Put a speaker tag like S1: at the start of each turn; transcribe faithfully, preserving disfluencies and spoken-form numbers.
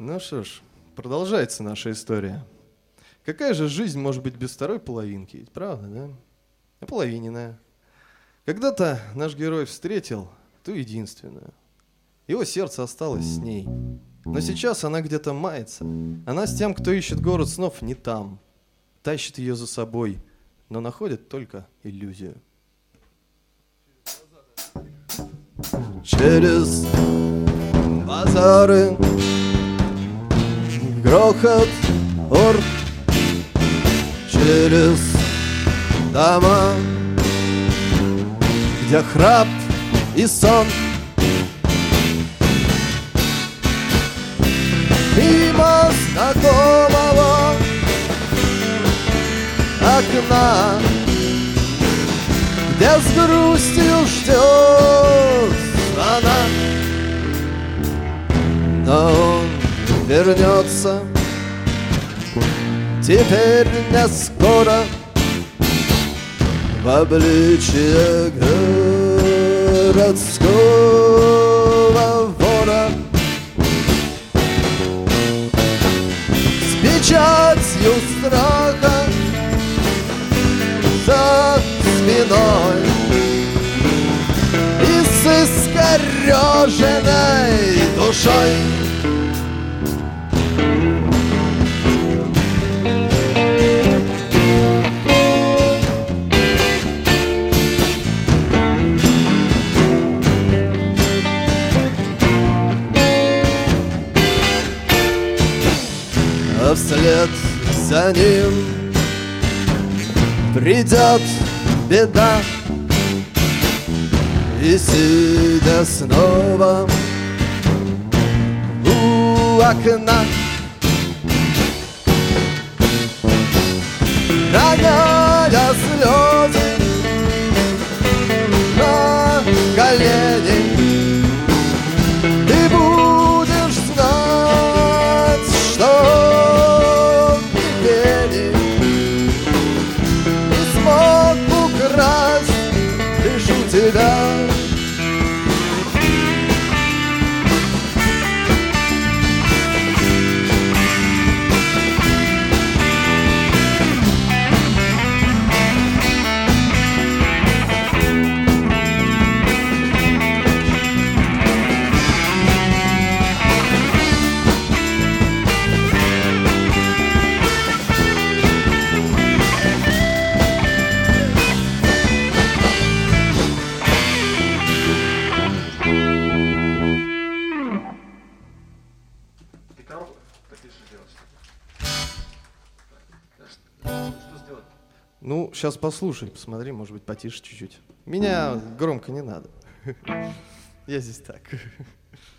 S1: Ну что ж, продолжается наша история. Какая же жизнь может быть без второй половинки? Ведь правда, да? Ополовиненная. Когда-то наш герой встретил ту единственную. Его сердце осталось с ней. Но сейчас она где-то мается. Она с тем, кто ищет город снов, не там. Тащит ее за собой, но находит только иллюзию. Через базары, грохот ор, через дома, где храп и сон, мимо знакомого окна, где с грустью ждет она. Но он вернется теперь не скоро в обличье городского вора, с печатью страха за спиной и с искореженной душой. А вслед за ним придет беда, и сидя снова у окна, роняя слезы на колени, ты будешь знать, что ни пени не смог украсть лишь у тебя. Ну, сейчас послушай, посмотри, может быть, потише чуть-чуть. Меня громко не надо. Я здесь так.